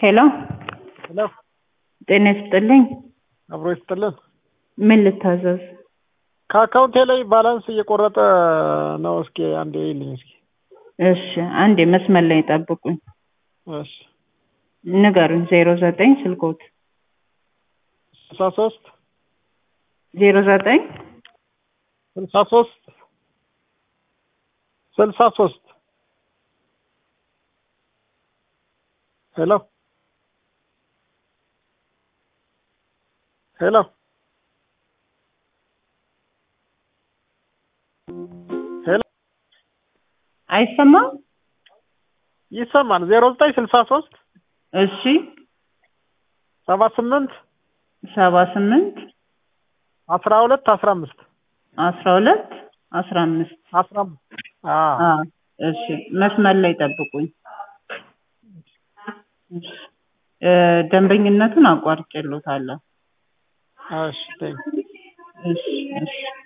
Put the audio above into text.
ሄሎ ሄሎ ጤና ይስጥልኝ። አብሮ ይስጥልን። ምን ልታዘዝ? ከአካውንቴ ላይ ባላንስ እየቆረጠ ነው። እስኪ አንዴ ይልኝ እስኪ። እሺ አንዴ መስመር ላይ ጠብቁኝ። እሺ ንገሩኝ። 09 ስልኮት 63 09 63 63 ሄሎ ሄሎ ሄሎ አይሰማም? ይሰማል። 0963 እሺ 78 78 12 15 12 15 እሺ መስመር ላይ ጠብቁኝ። ደንበኝነቱን አቋርጬልዎታለሁ። እሺ እሺ